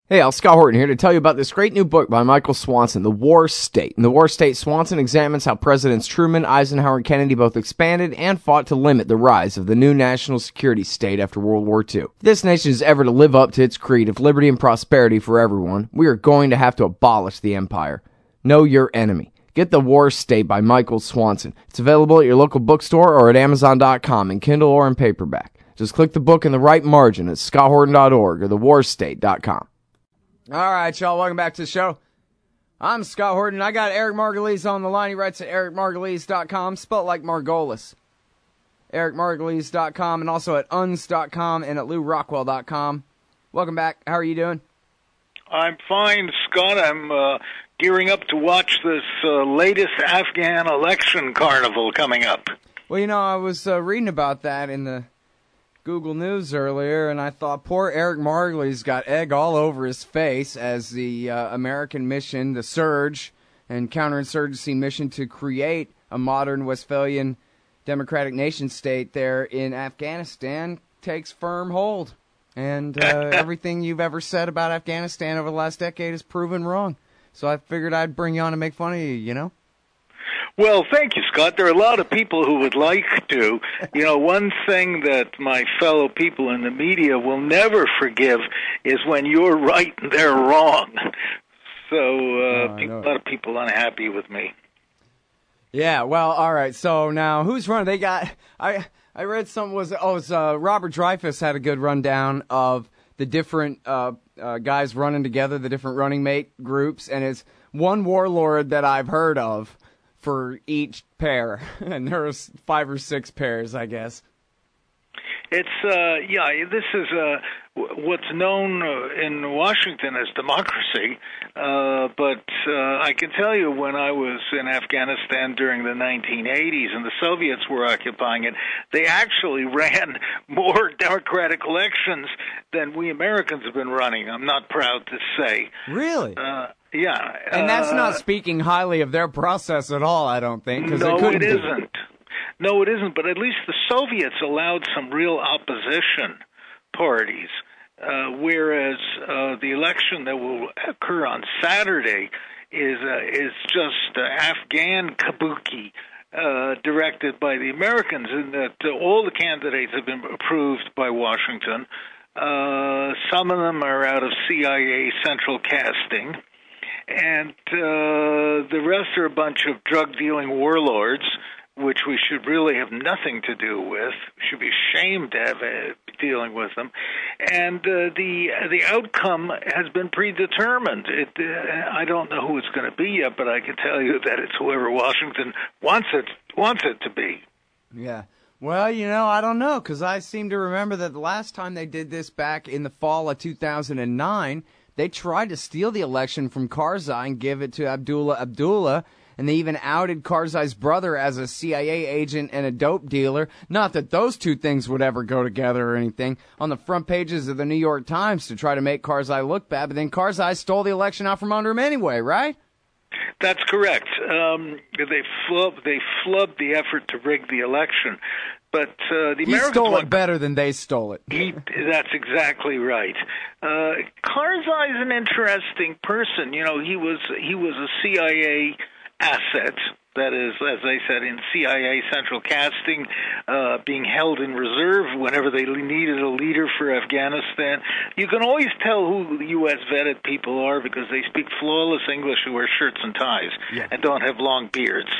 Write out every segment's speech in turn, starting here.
Hey, Al, Scott Horton here to tell you about this great new book by Michael Swanson, The War State. In The War State, Swanson examines how Presidents Truman, Eisenhower, and Kennedy both expanded and fought to limit the rise of the new national security state after World War II. If this nation is ever to live up to its creed of liberty and prosperity for everyone, we are going to have to abolish the empire. Know your enemy. Get The War State by Michael Swanson. It's available at your local bookstore or at Amazon.com in Kindle or in paperback. Just click the book in the right margin at scotthorton.org or thewarstate.com. All right, y'all, welcome back to the show. I'm Scott Horton. I got Eric Margulies on the line. He writes at ericmargulies.com, spelled like Margolis. ericmargulies.com, and also at uns.com and at lourockwell.com. Welcome back. How are you doing? I'm fine, Scott. I'm gearing up to watch this latest Afghan election carnival coming up. Well, you know, I was reading about that in the Google News earlier, and I thought poor Eric Margulies got egg all over his face as the American mission, the surge and counterinsurgency mission to create a modern Westphalian democratic nation state there in Afghanistan takes firm hold. And everything you've ever said about Afghanistan over the last decade is proven wrong. So I figured I'd bring you on to make fun of you, you know? Well, thank you, Scott. There are a lot of people who would like to. You know, one thing that my fellow people in the media will never forgive is when you're right and they're wrong. So a lot of people unhappy with me. Yeah, well, all right. So now who's running? They got I read something was Robert Dreyfuss had a good rundown of the different guys running together, the different running mate groups, and it's one warlord that I've heard of for each pair, and there's 5 or 6 pairs, I guess. It's, this is what's known in Washington as democracy, but I can tell you when I was in Afghanistan during the 1980s and the Soviets were occupying it, they actually ran more democratic elections than we Americans have been running, I'm not proud to say. Really? Yeah. And that's not speaking highly of their process at all, I don't think. No, it isn't. No, it isn't. But at least the Soviets allowed some real opposition parties, whereas the election that will occur on Saturday is just Afghan kabuki directed by the Americans, in that all the candidates have been approved by Washington. Some of them are out of CIA central casting. And the rest are a bunch of drug-dealing warlords, which we should really have nothing to do with. We should be ashamed to have dealing with them. And the outcome has been predetermined. I don't know who it's going to be yet, but I can tell you that it's whoever Washington wants it to be. Yeah. Well, you know, I don't know, because I seem to remember that the last time they did this back in the fall of 2009, they tried to steal the election from Karzai and give it to Abdullah, and they even outed Karzai's brother as a CIA agent and a dope dealer. Not that those two things would ever go together or anything, on the front pages of the New York Times to try to make Karzai look bad, but then Karzai stole the election out from under him anyway, right? That's correct. They flubbed the effort to rig the election. But the Americans, he stole it better than they stole it. That's exactly right. Karzai is an interesting person. You know, he was a CIA asset. That is, as I said, in CIA central casting, being held in reserve whenever they needed a leader for Afghanistan. You can always tell who the U.S. vetted people are because they speak flawless English and wear shirts and ties and don't have long beards.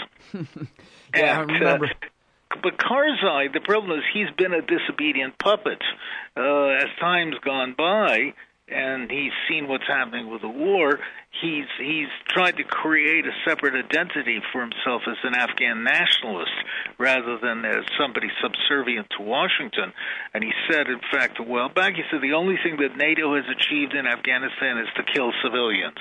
I remember. But Karzai, the problem is he's been a disobedient puppet as time's gone by, and he's seen what's happening with the war. He's tried to create a separate identity for himself as an Afghan nationalist rather than as somebody subservient to Washington. And he said, in fact, a while back, he said the only thing that NATO has achieved in Afghanistan is to kill civilians.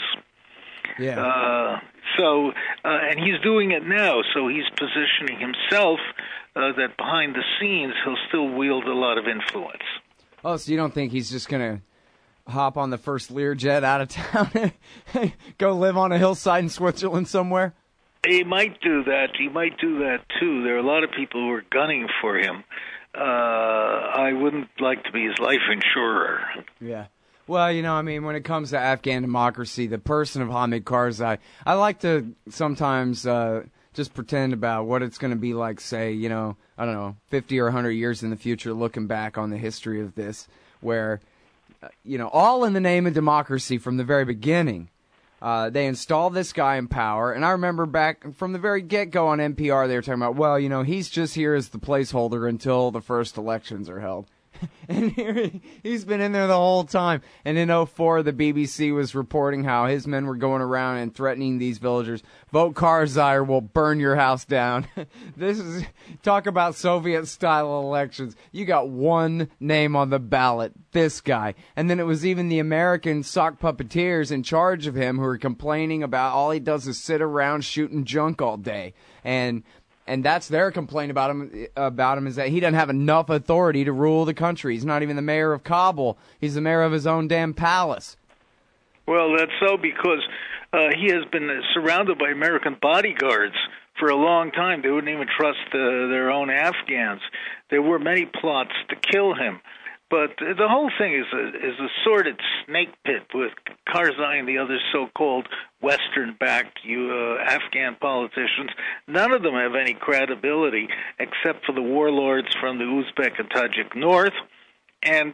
Yeah. And he's doing it now, so he's positioning himself that behind the scenes he'll still wield a lot of influence. Oh, so you don't think he's just going to hop on the first Learjet out of town and go live on a hillside in Switzerland somewhere? He might do that. He might do that, too. There are a lot of people who are gunning for him. I wouldn't like to be his life insurer. Yeah. Well, I mean, when it comes to Afghan democracy, the person of Hamid Karzai, I like to sometimes just pretend about what it's going to be like, say, I don't know, 50 or 100 years in the future, looking back on the history of this, where, all in the name of democracy from the very beginning. They installed this guy in power, and I remember back from the very get-go on NPR, they were talking about, well, he's just here as the placeholder until the first elections are held. And here he's been in there the whole time. And in 2004, the BBC was reporting how his men were going around and threatening these villagers, vote Karzai or we'll burn your house down. This is, talk about Soviet-style elections. You got one name on the ballot, this guy. And then it was even the American sock puppeteers in charge of him who were complaining about all he does is sit around shooting junk all day. And that's their complaint about him is that he doesn't have enough authority to rule the country. He's not even the mayor of Kabul. He's the mayor of his own damn palace. Well, that's so because he has been surrounded by American bodyguards for a long time. They wouldn't even trust their own Afghans. There were many plots to kill him. But the whole thing is a sordid snake pit with Karzai and the other so-called Western-backed Afghan politicians. None of them have any credibility except for the warlords from the Uzbek and Tajik north. And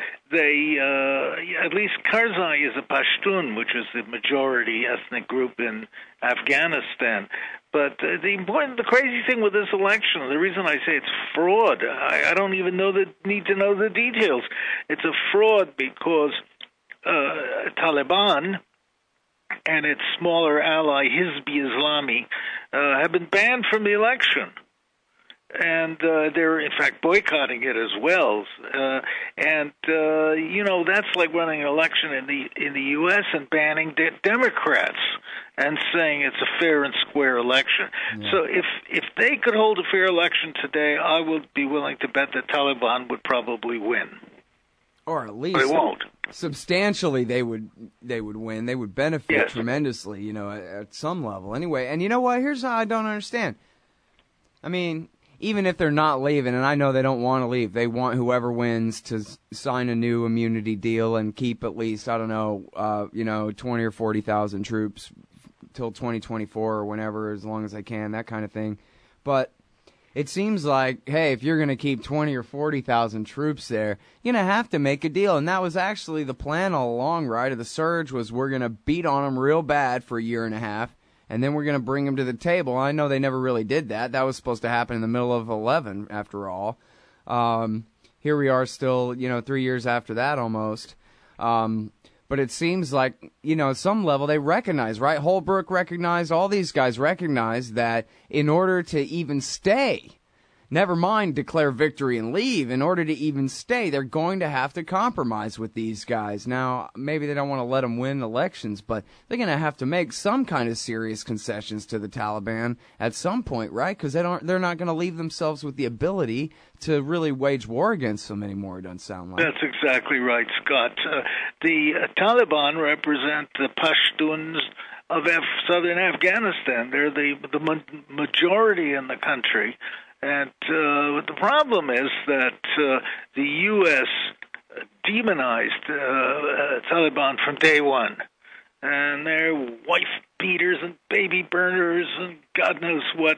at least Karzai is a Pashtun, which is the majority ethnic group in Afghanistan. But the crazy thing with this election, the reason I say it's fraud, I don't even need to know the details. It's a fraud because Taliban and its smaller ally Hizb Islami have been banned from the election. And they're, in fact, boycotting it as well. That's like running an election in the U.S. and banning Democrats and saying it's a fair and square election. Yeah. So if they could hold a fair election today, I would be willing to bet that Taliban would probably win. Or at least but they won't. Substantially they would win. They would benefit tremendously, at some level. Anyway, and you know what? Here's how I don't understand. I mean, even if they're not leaving, and I know they don't want to leave, they want whoever wins to sign a new immunity deal and keep at least, 20 or 40,000 troops till 2024 or whenever, as long as they can, that kind of thing. But it seems like, hey, if you're going to keep 20 or 40,000 troops there, you're going to have to make a deal. And that was actually the plan all along, right? Of the surge was we're going to beat on them real bad for a year and a half. And then we're going to bring them to the table. I know they never really did that. That was supposed to happen in the middle of 11, after all. Here we are still, 3 years after that almost. But it seems like, at some level they recognize, right? Holbrooke recognized, all these guys recognize that in order to even stay, never mind declare victory and leave, in order to even stay, they're going to have to compromise with these guys. Now, maybe they don't want to let them win elections, but they're going to have to make some kind of serious concessions to the Taliban at some point, right? Because they're not going to leave themselves with the ability to really wage war against them anymore, it doesn't sound like. That's exactly right, Scott. The Taliban represent the Pashtuns of southern Afghanistan. They're the majority in the country. And the problem is that the U.S. demonized Taliban from day one. And they're wife beaters and baby burners and God knows what.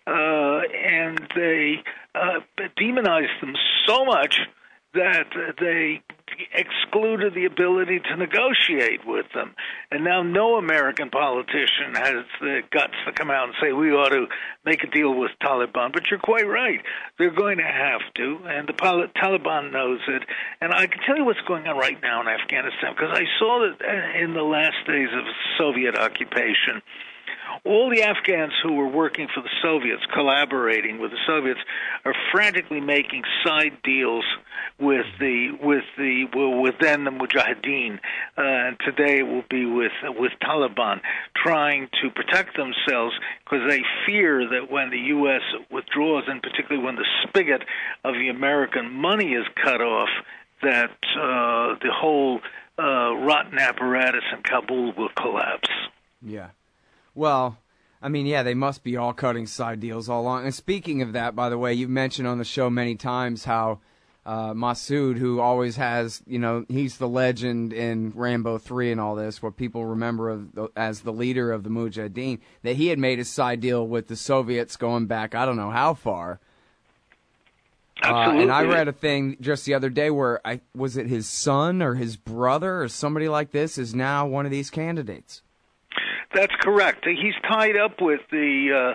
And they demonized them so much that they excluded the ability to negotiate with them. And now no American politician has the guts to come out and say we ought to make a deal with Taliban. But you're quite right. They're going to have to, and the Taliban knows it. And I can tell you what's going on right now in Afghanistan, because I saw that in the last days of Soviet occupation, all the Afghans who were working for the Soviets, collaborating with the Soviets, are frantically making side deals with then the Mujahideen, and today it will be with Taliban, trying to protect themselves because they fear that when the U.S. withdraws, and particularly when the spigot of the American money is cut off, that the whole rotten apparatus in Kabul will collapse. Yeah. Well, I mean, yeah, they must be all cutting side deals all along. And speaking of that, by the way, you've mentioned on the show many times how Masood, who always has, he's the legend in Rambo 3 and all this, what people remember as the leader of the Mujahideen, that he had made a side deal with the Soviets going back, I don't know how far. Absolutely. And I read a thing just the other day where, was it his son or his brother or somebody like this is now one of these candidates? That's correct. He's tied up with the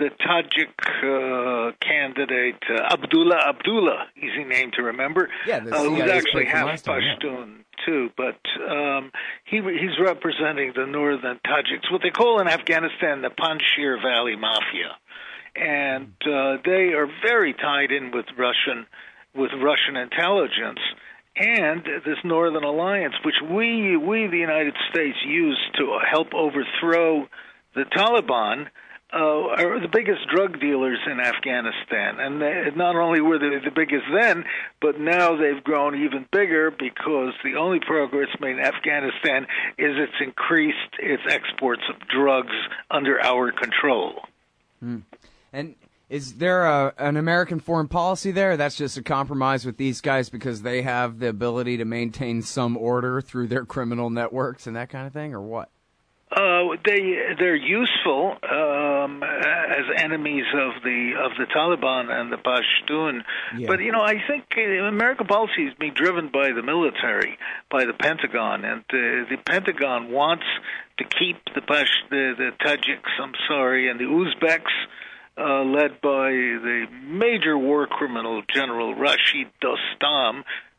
Tajik candidate Abdullah, easy name to remember. Yeah, who's actually half Pashtun too, but he's representing the northern Tajiks, what they call in Afghanistan the Panjshir Valley Mafia, and they are very tied in with Russian intelligence. And this Northern Alliance, which we the United States used to help overthrow the Taliban, are the biggest drug dealers in Afghanistan. And not only were they the biggest then, but now they've grown even bigger because the only progress made in Afghanistan is it's increased its exports of drugs under our control. And is there an American foreign policy there? That's just a compromise with these guys because they have the ability to maintain some order through their criminal networks and that kind of thing, or what? They're useful as enemies of the Taliban and the Pashtun, but I think American policy is being driven by the military, by the Pentagon, and the Pentagon wants to keep the Tajiks, and the Uzbeks, led by the major war criminal General Rashid Dostam,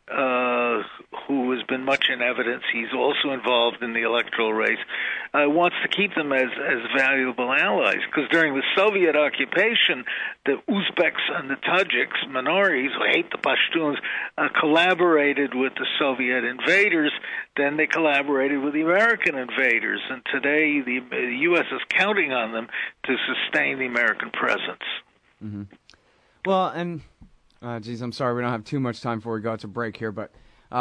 who has been much in evidence. He's also involved in the electoral race. Wants to keep them as valuable allies, because during the Soviet occupation, the Uzbeks and the Tajiks, minorities who hate the Pashtuns, collaborated with the Soviet invaders. Then they collaborated with the American invaders, and today the U.S. is counting on them to sustain the American presence. Mm-hmm. Well, and I'm sorry we don't have too much time before we go out to break here, but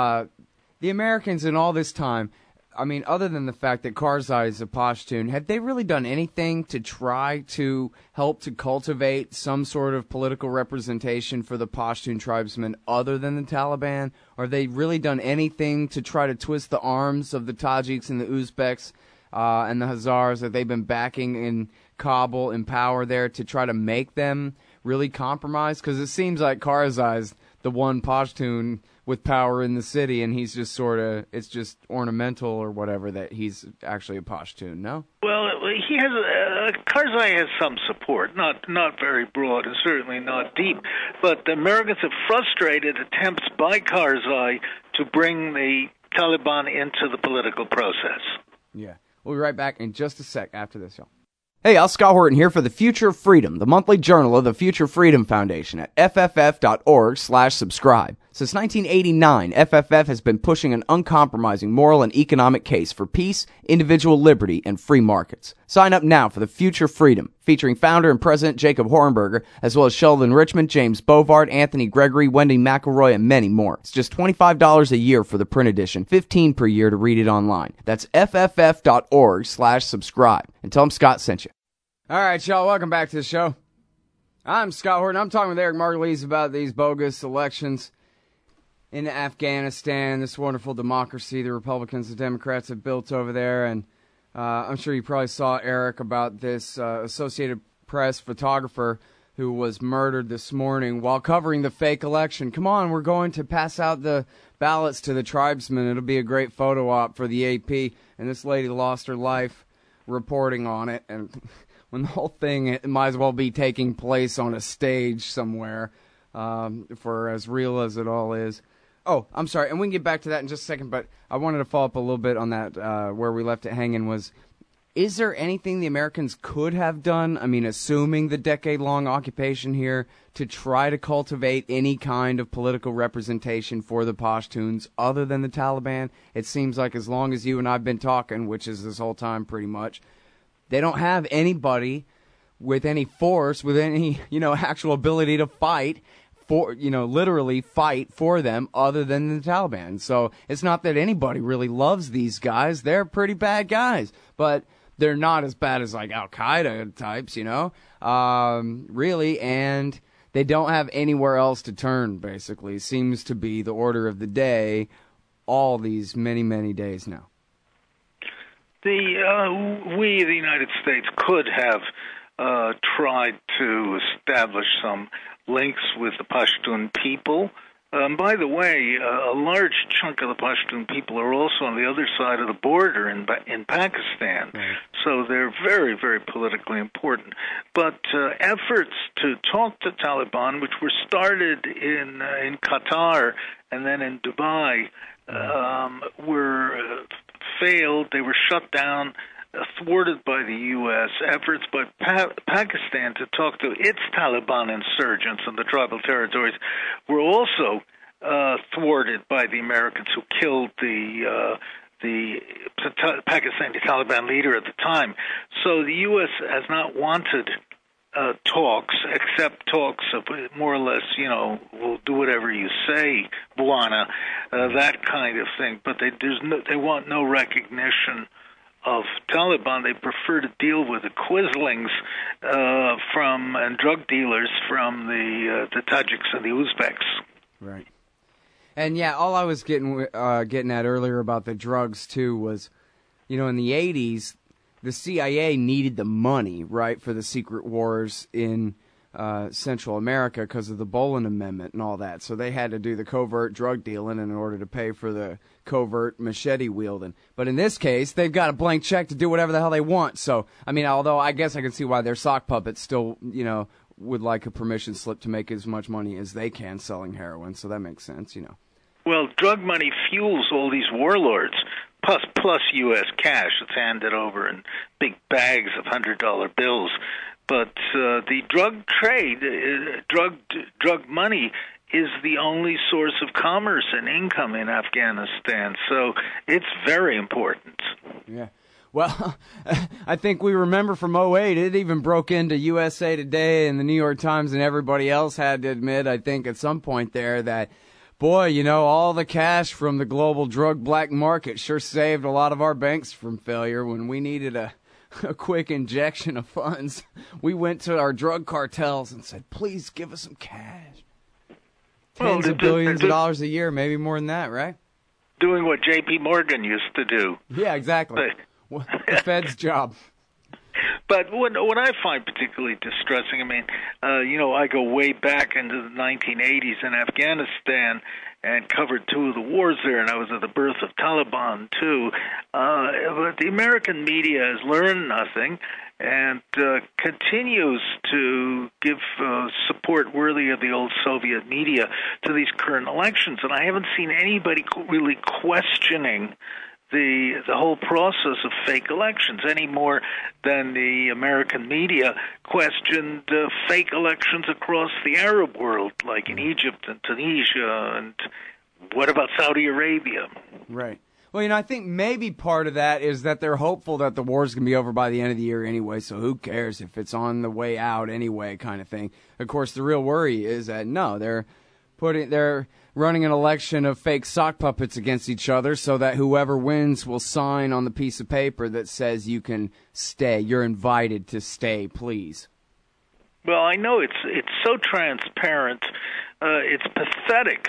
the Americans in all this time, I mean, other than the fact that Karzai is a Pashtun, have they really done anything to try to help to cultivate some sort of political representation for the Pashtun tribesmen other than the Taliban? Or have they really done anything to try to twist the arms of the Tajiks and the Uzbeks and the Hazars that they've been backing in Kabul, in power there, to try to make them really compromise? Because it seems like Karzai's the one Pashtun with power in the city, and he's just it's just ornamental or whatever that he's actually a Pashtun, no? Well, he has Karzai has some support, not very broad and certainly not deep, but the Americans have frustrated attempts by Karzai to bring the Taliban into the political process. Yeah. We'll be right back in just a sec after this, y'all. Hey, Al Scott Horton here for The Future of Freedom, the monthly journal of the Future Freedom Foundation at fff.org/subscribe. Since 1989, FFF has been pushing an uncompromising moral and economic case for peace, individual liberty, and free markets. Sign up now for The Future Freedom, featuring founder and president Jacob Hornberger, as well as Sheldon Richmond, James Bovard, Anthony Gregory, Wendy McElroy, and many more. It's just $25 a year for the print edition, $15 per year to read it online. That's fff.org/subscribe. And tell them Scott sent you. All right, y'all, welcome back to the show. I'm Scott Horton. I'm talking with Eric Margulies about these bogus elections in Afghanistan, this wonderful democracy the Republicans and Democrats have built over there. And I'm sure you probably saw, Eric, about this Associated Press photographer who was murdered this morning while covering the fake election. Come on, we're going to pass out the ballots to the tribesmen. It'll be a great photo op for the AP. And this lady lost her life reporting on it. And when the whole thing, it might as well be taking place on a stage somewhere, for as real as it all is. Oh, I'm sorry, and we can get back to that in just a second, but I wanted to follow up a little bit on that, where we left it hanging was, is there anything the Americans could have done, I mean, assuming the decade-long occupation here, to try to cultivate any kind of political representation for the Pashtuns other than the Taliban? It seems like as long as you and I have been talking, which is this whole time pretty much, they don't have anybody with any force, with any, actual ability to fight, literally fight for them other than the Taliban. So it's not that anybody really loves these guys. They're pretty bad guys, but they're not as bad as like Al-Qaeda types, really. And they don't have anywhere else to turn, basically. Seems to be the order of the day all these many, many days now. We, the United States, could have tried to establish some links with the Pashtun people. By the way, a large chunk of the Pashtun people are also on the other side of the border in Pakistan, right. So they're very, very politically important. But efforts to talk to Taliban, which were started in Qatar and then in Dubai, were failed. They were shut down, thwarted by the U.S. Efforts by Pakistan to talk to its Taliban insurgents in the tribal territories were also thwarted by the Americans, who killed the Pakistani Taliban leader at the time. So the U.S. has not wanted talks, except talks of more or less, we'll do whatever you say, Buana, that kind of thing. But they want no recognition of Taliban. They prefer to deal with the Quislings and drug dealers from the Tajiks and the Uzbeks. Right. And yeah, all I was getting at earlier about the drugs too was, in the 80s, the CIA needed the money, right, for the secret wars in Central America because of the Boland Amendment and all that. So they had to do the covert drug dealing in order to pay for the covert machete wielding. But in this case, they've got a blank check to do whatever the hell they want. So, although I guess I can see why their sock puppets still, would like a permission slip to make as much money as they can selling heroin. So that makes sense, Well, drug money fuels all these warlords, plus U.S. cash that's handed over in big bags of $100 bills. But the drug trade, drug money, is the only source of commerce and income in Afghanistan. So it's very important. Yeah. Well, I think we remember from 2008, it even broke into USA Today and the New York Times, and everybody else had to admit, I think, at some point there that, boy, all the cash from the global drug black market sure saved a lot of our banks from failure. When we needed a quick injection of funds, we went to our drug cartels and said, please give us some cash. Tens of billions of dollars a year, maybe more than that, right? Doing what J.P. Morgan used to do. Yeah, exactly. The Fed's job. But what I find particularly distressing, I go way back into the 1980s in Afghanistan and covered two of the wars there, and I was at the birth of Taliban too. But the American media has learned nothing and continues to give support worthy of the old Soviet media to these current elections. And I haven't seen anybody really questioning the whole process of fake elections any more than the American media questioned fake elections across the Arab world, like in Egypt and Tunisia, and what about Saudi Arabia? Right. Well, I think maybe part of that is that they're hopeful that the war's going to be over by the end of the year anyway, so who cares if it's on the way out anyway, kind of thing. Of course, the real worry is that, no, they're running an election of fake sock puppets against each other so that whoever wins will sign on the piece of paper that says you can stay. You're invited to stay, please. Well, I know it's so transparent. It's pathetic.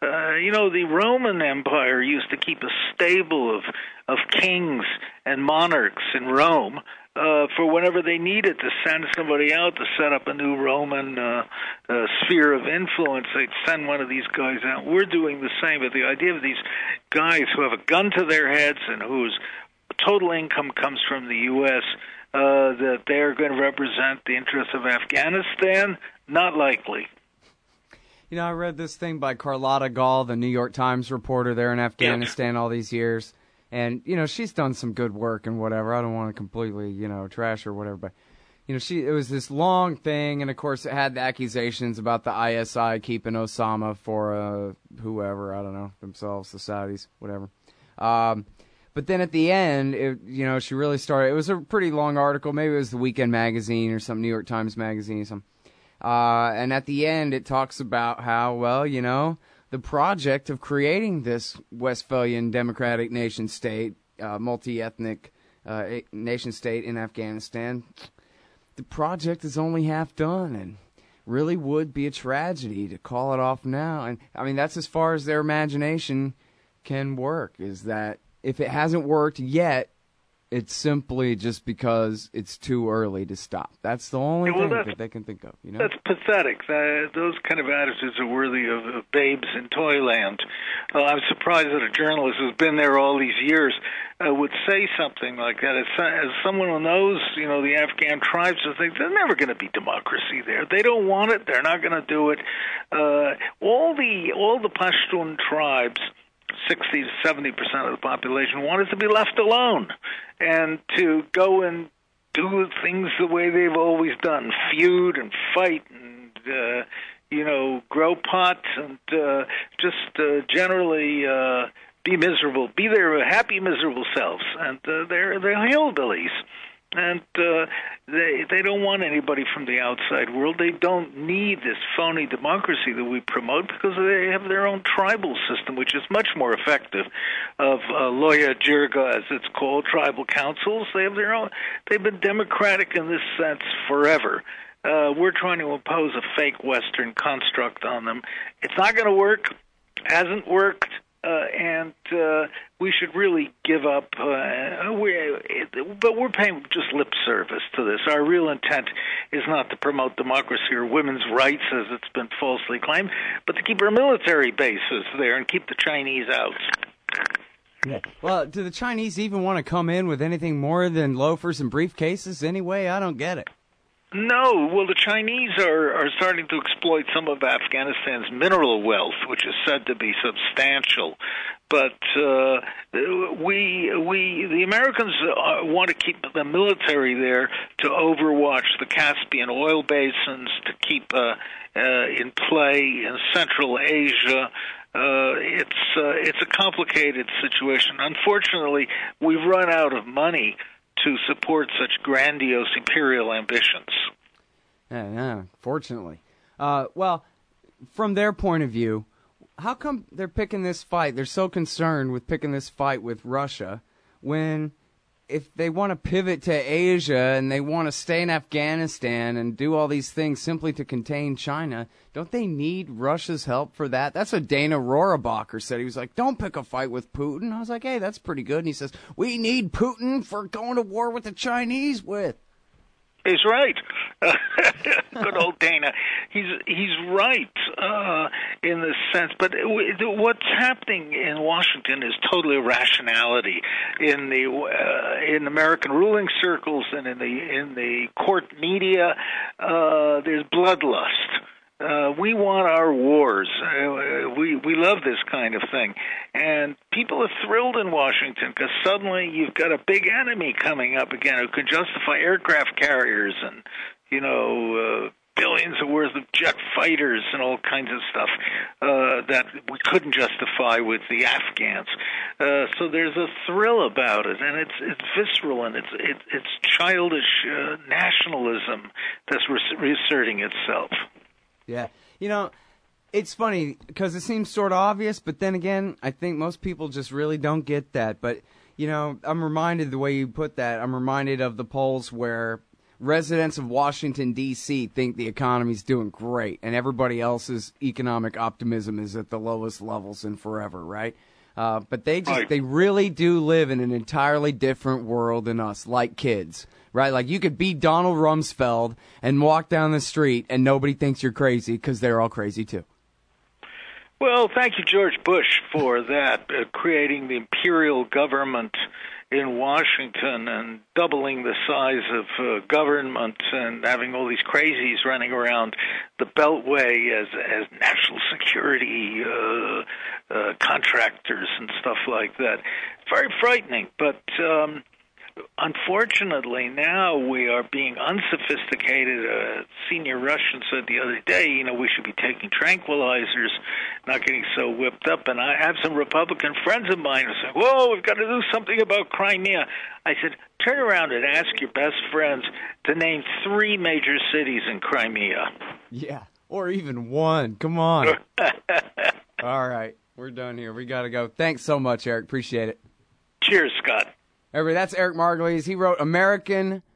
The Roman Empire used to keep a stable of kings and monarchs in Rome for whenever they needed to send somebody out to set up a new Roman sphere of influence. They'd send one of these guys out. We're doing the same, but the idea of these guys who have a gun to their heads and whose total income comes from the U.S., that they're going to represent the interests of Afghanistan, not likely. I read this thing by Carlotta Gall, the New York Times reporter there in Afghanistan all these years. And, she's done some good work and whatever. I don't want to completely, trash her or whatever. But, it was this long thing. And, of course, it had the accusations about the ISI keeping Osama for whoever, I don't know, themselves, the Saudis, whatever. But then at the end, she really started. It was a pretty long article. Maybe it was the Weekend Magazine or some New York Times Magazine or something. And at the end, it talks about how, the project of creating this Westphalian democratic nation state, multi-ethnic nation state in Afghanistan, the project is only half done. And really would be a tragedy to call it off now. And I mean, that's as far as their imagination can work, is that if it hasn't worked yet, it's simply just because it's too early to stop. That's the only thing that they can think of. You know, that's pathetic. Those kind of attitudes are worthy of babes in Toyland. I'm surprised that a journalist who's been there all these years would say something like that. As someone who knows, the Afghan tribes, there's never going to be democracy there. They don't want it. They're not going to do it. All the Pashtun tribes, 60 to 70% of the population, wanted to be left alone and to go and do things the way they've always done, feud and fight and, grow pot and just generally be miserable, be their happy, miserable selves. And they're hillbillies. And they don't want anybody from the outside world. They don't need this phony democracy that we promote because they have their own tribal system, which is much more effective. Of Loya Jirga, as it's called, tribal councils. They have their own. They've been democratic in this sense forever. We're trying to impose a fake Western construct on them. It's not going to work. Hasn't worked. And we should really give up. But we're paying just lip service to this. Our real intent is not to promote democracy or women's rights, as it's been falsely claimed, but to keep our military bases there and keep the Chinese out. Yeah. Well, do the Chinese even want to come in with anything more than loafers and briefcases anyway? I don't get it. No. Well, the Chinese are starting to exploit some of Afghanistan's mineral wealth, which is said to be substantial. But the Americans want to keep the military there to overwatch the Caspian oil basins, to keep in play in Central Asia. It's a complicated situation. Unfortunately, we've run out of money to support such grandiose imperial ambitions. Yeah, fortunately. Well, from their point of view, how come they're picking this fight? They're so concerned with picking this fight with Russia when if they want to pivot to Asia and they want to stay in Afghanistan and do all these things simply to contain China, don't they need Russia's help for that? That's what Dana Rohrabacher said. He was like, don't pick a fight with Putin. I was like, hey, that's pretty good. And he says, we need Putin for going to war with the Chinese with. He's right. Good old Dana. He's right in this sense. But what's happening in Washington is total irrationality in American ruling circles and in the court media. There's bloodlust. We want our wars. We love this kind of thing. And people are thrilled in Washington because suddenly you've got a big enemy coming up again who can justify aircraft carriers and, billions of worth of jet fighters and all kinds of stuff that we couldn't justify with the Afghans. So there's a thrill about it, and it's visceral, and it's childish nationalism that's reasserting itself. Yeah. It's funny because it seems sort of obvious, but then again, I think most people just really don't get that. But, I'm reminded the way you put that, I'm reminded of the polls where residents of Washington, D.C. think the economy's doing great and everybody else's economic optimism is at the lowest levels in forever, right? But they really do live in an entirely different world than us, like kids. Right, like you could be Donald Rumsfeld and walk down the street and nobody thinks you're crazy because they're all crazy too. Well, thank you, George Bush, for that, creating the imperial government in Washington and doubling the size of government and having all these crazies running around the Beltway as national security contractors and stuff like that. Very frightening, but unfortunately, now we are being unsophisticated. A senior Russian said the other day, we should be taking tranquilizers, not getting so whipped up. And I have some Republican friends of mine who say, whoa, we've got to do something about Crimea. I said, turn around and ask your best friends to name 3 major cities in Crimea. Yeah, or even one. Come on. All right, we're done here. We got to go. Thanks so much, Eric. Appreciate it. Cheers, Scott. Everybody, that's Eric Margulies. He wrote American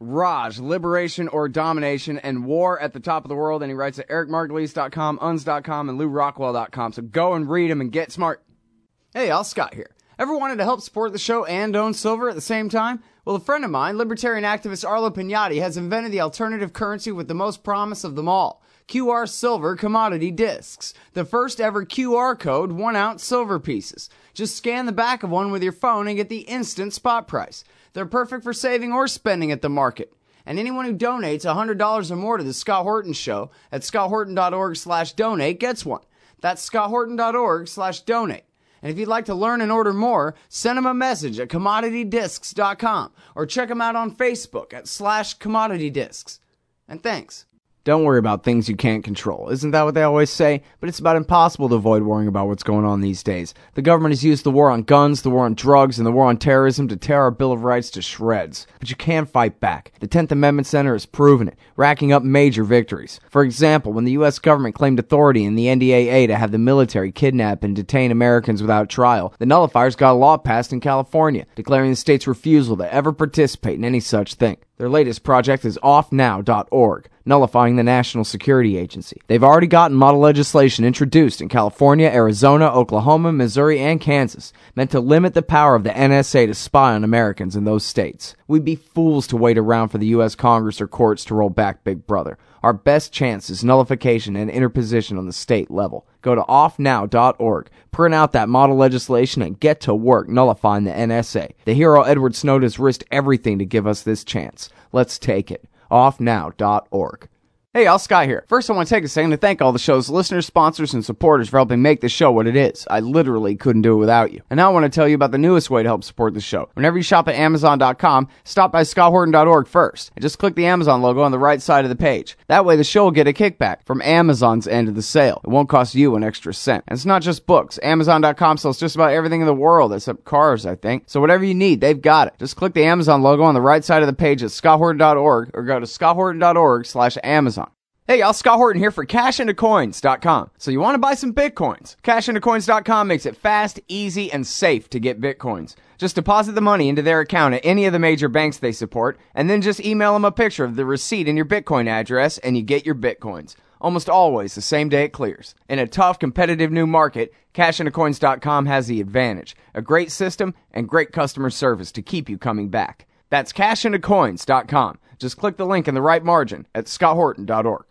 Raj, Liberation or Domination, and War at the Top of the World. And he writes at ericmargulies.com, uns.com, and lourockwell.com. So go and read them and get smart. Hey, y'all, Scott here. Ever wanted to help support the show and own silver at the same time? Well, a friend of mine, libertarian activist Arlo Pignati, has invented the alternative currency with the most promise of them all. QR Silver Commodity Discs. The first ever QR code 1-ounce silver pieces. Just scan the back of one with your phone and get the instant spot price. They're perfect for saving or spending at the market. And anyone who donates $100 or more to the Scott Horton Show at scotthorton.org/donate gets one. That's scotthorton.org/donate. And if you'd like to learn and order more, send them a message at commoditydiscs.com or check them out on Facebook at /commoditydiscs. And thanks. Don't worry about things you can't control. Isn't that what they always say? But it's about impossible to avoid worrying about what's going on these days. The government has used the war on guns, the war on drugs, and the war on terrorism to tear our Bill of Rights to shreds. But you can fight back. The 10th Amendment Center has proven it, racking up major victories. For example, when the U.S. government claimed authority in the NDAA to have the military kidnap and detain Americans without trial, the nullifiers got a law passed in California, declaring the state's refusal to ever participate in any such thing. Their latest project is offnow.org, nullifying the National Security Agency. They've already gotten model legislation introduced in California, Arizona, Oklahoma, Missouri, and Kansas, meant to limit the power of the NSA to spy on Americans in those states. We'd be fools to wait around for the U.S. Congress or courts to roll back Big Brother. Our best chance is nullification and interposition on the state level. Go to offnow.org, print out that model legislation, and get to work nullifying the NSA. The hero Edward Snowden has risked everything to give us this chance. Let's take it. offnow.org. Hey, y'all, Scott here. First, I want to take a second to thank all the show's listeners, sponsors, and supporters for helping make this show what it is. I literally couldn't do it without you. And now I want to tell you about the newest way to help support the show. Whenever you shop at Amazon.com, stop by scotthorton.org first, and just click the Amazon logo on the right side of the page. That way, the show will get a kickback from Amazon's end of the sale. It won't cost you an extra cent. And it's not just books. Amazon.com sells just about everything in the world, except cars, I think. So whatever you need, they've got it. Just click the Amazon logo on the right side of the page at scotthorton.org, or go to scotthorton.org/Amazon. Hey y'all, Scott Horton here for cashintocoins.com. So you want to buy some Bitcoins? Cashintocoins.com makes it fast, easy, and safe to get Bitcoins. Just deposit the money into their account at any of the major banks they support, and then just email them a picture of the receipt and your Bitcoin address, and you get your Bitcoins. Almost always the same day it clears. In a tough, competitive new market, cashintocoins.com has the advantage. A great system and great customer service to keep you coming back. That's cashintocoins.com. Just click the link in the right margin at scotthorton.org.